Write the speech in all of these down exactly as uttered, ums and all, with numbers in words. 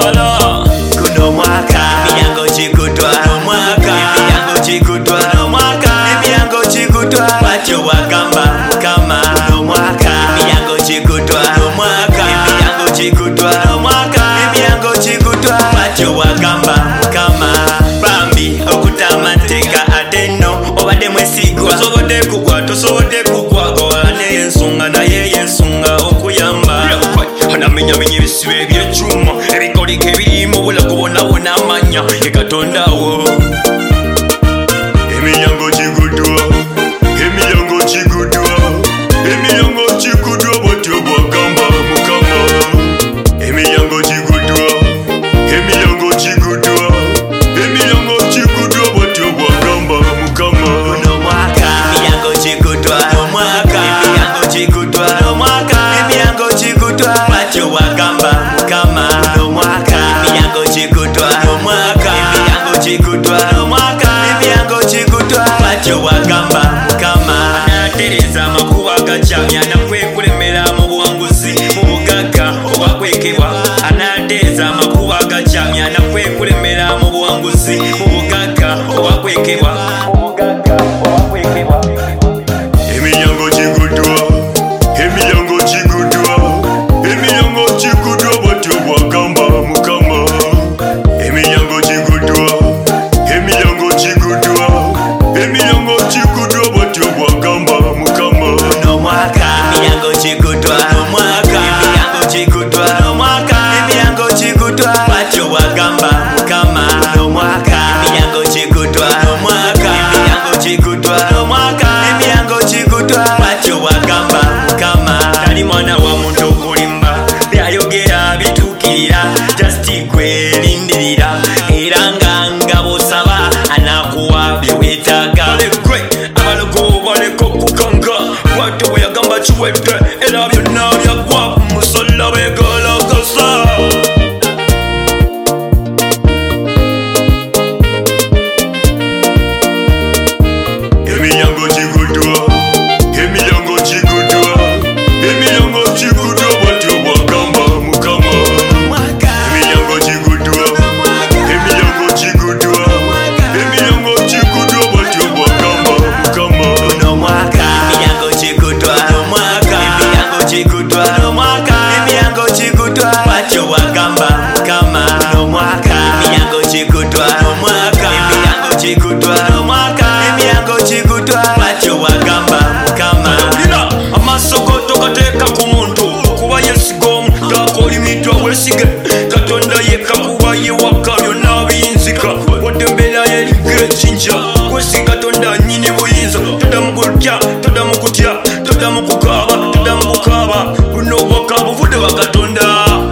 Wala kuno mwaka emiyango chikutwa mwaka emiyango chikutwa mwaka emiyango chikutwa batyo wagamba kama kuno mwaka emiyango chikutwa mwaka emiyango chikutwa mwaka emiyango chikutwa batyo wagamba kama bambi okutamateka ateno obadde mwesigwa tosobodde kugwa tosobodde kugwa gowane ensonga naye yensunga okuyamba anamenyamenya ebisibe ebyekyuma ebikolika ebirimu bulago bonabona amanya ye katondawo emiyango gigudwa emiyango gigudwa emiyango gigudwa bwatyo bwagamba mukama emiyango gigudwa emiyango gigudwa emiyango gigudwa bwatyo bwagamba mukama uno mwaka emiyango gigudwa omwaka emiyango gigudwa omwaka emiyango gigudwa batyo wagamba kama uno mwaka emiyango gigudwa omwaka emiyango gigudwa omwaka emiyango gigudwa batyo wagamba kama anatereza amakuba gacamya nakwekulemera mu buwanguzi mu bugagga obwakwekebwa anatereza amakuba gacamya nakwekulemera mu buwanguzi mu bugagga obwakwekebwa emiyango gigudwa emiyango gigudwa emiyango gigudwa batyo bwagamba mukama emiyango gigudwa emiyango gigudwa emiyango gigudwa batyo bwagamba mukama uno mwaka emiyango gigudwa omwaka emiyango gigudwa omwaka emiyango gigudwa batyo wagamba kama uno mwaka emiyango gigudwa omwaka emiyango gigudwa omwaka emiyango gigudwa batyo wagamba kama tali mwana wa muntu okulimba byayogera bitukirira just kwelindirira era nga nga bosaba anakuwa byewetaaga balekwe abalogo baleko kukanga bwatyo bweyagamba kiwedde era byonna byagwa musala begalagasa emiyango gigudwa emiyango gigudwa emiyango gigudwa bwatyo bwagamba mukama emiyango gigudwa emiyango gigudwa emiyango gigudwa bwatyo bwagamba mukama uno mwaka emiyango gigudwa omwaka emiyango gigudwa omwaka emiyango gigudwa batyo wagamba kama uno mwaka emiyango gigudwa omwaka emiyango gigudwa omwaka emiyango gigudwa batyo wagamba kama ulina amasoko tokateeka ku muntu kuba yesigomu takolimiddwa wesige katonda yekka kuba yewaka byonna biyinzika wadde embeera yeriko ejjinja wesiga katonda nyini buyinza toddamu kutya toddamu kutya toddamu kukaaba toddamu kukaaba buno obwaka buvudde wa katonda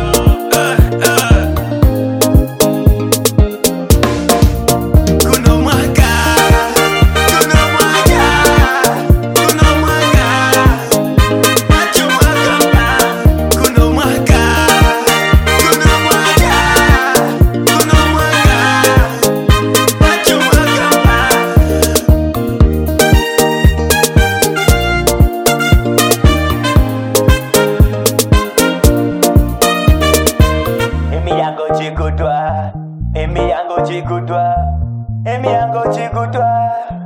emiyango gigudwa emiyango gigudwa emiyango gigudwa